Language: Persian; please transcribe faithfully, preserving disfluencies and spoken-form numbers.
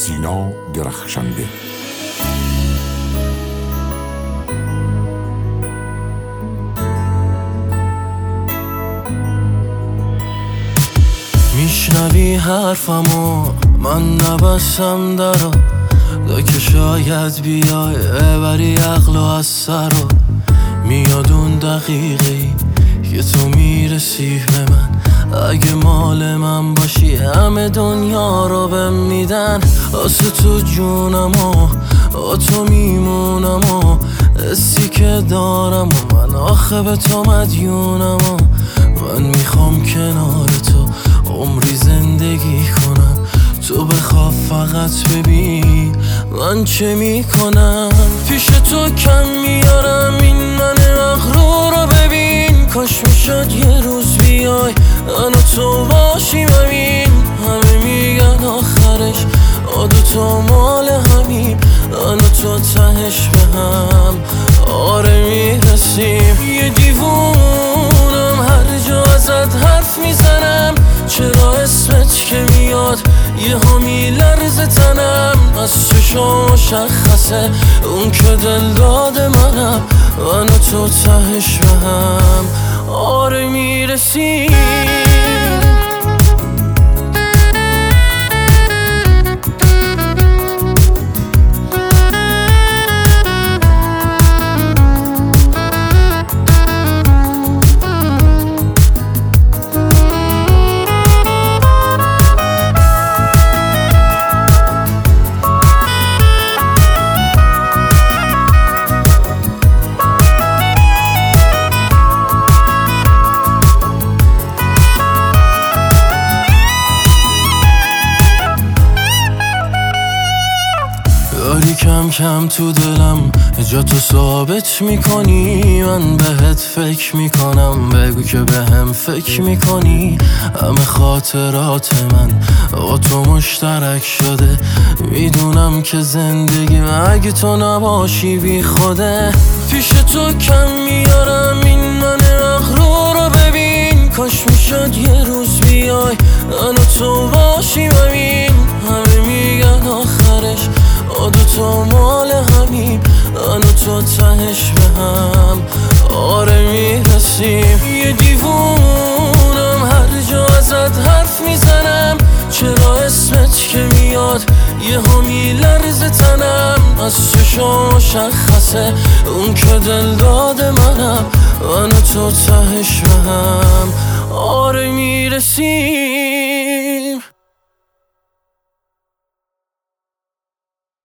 سینا درخشنده. میشنوی حرفمو من نبستم درو، دا که شاید بیای بری عقل و از سرو. میاد اون دقیقی که تو میرسی به من، اگه مال من باشی همه دنیا رو بهم میدن. واسه تو جونم و با تو میمونم و حسی که دارم و من آخه به تو مدیونم و من میخوام کنار تو عمری زندگی کنم. تو بخواه فقط ببین من چه میکنم. پیش تو کم میارم این من مغرور رو ببین. کاش میشد یه روز بیای من و تو باشیم همین. همه میگن آخرش ما دوتا مال همیم، من و تو تهش به هم آره میرسیم. یه دیوونم هر جا ازت حرف میزنم، چرا اسمت که میاد یه ها میلرزه تنم. از چشم مشخصه اون که دل داده منم، من و تو تهش به هم آره میرسیم. داری کم کم تو دلم جا تو ثابت میکنی، من بهت فکر میکنم بگو که به هم فکر میکنی. همه خاطرات من با تو مشترک شده، میدونم که زندگی اگه تو نباشی بی خوده. پیش تو کم میارم این من مغرور رو ببین. کاش میشد یه روز بیای من و تو باشیم همین. همه میگن آخرش ما دوتا مال همیم، من و تو تهش به هم آره میرسیم. یه دیوونم هر جا ازت حرف میزنم، چرا اسمت که میاد یه ها میلرزه تنم. از چشم مشخصه اون که دل داده منم، من و تو تهش به هم آره میرسیم.